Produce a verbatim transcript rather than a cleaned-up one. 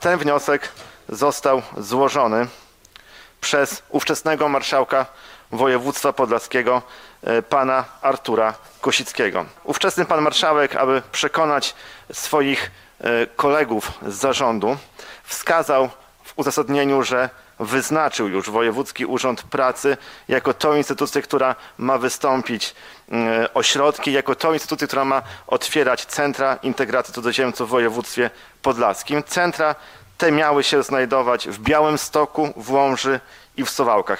Ten wniosek został złożony przez ówczesnego marszałka województwa podlaskiego, pana Artura Kosickiego. Ówczesny pan marszałek, aby przekonać swoich kolegów z zarządu, wskazał w uzasadnieniu, że wyznaczył już Wojewódzki Urząd Pracy jako tą instytucję, która ma wystąpić o środki, jako tą instytucję, która ma otwierać centra integracji cudzoziemców w województwie podlaskim. Centra te miały się znajdować w Białymstoku, w Łomży i w Suwałkach.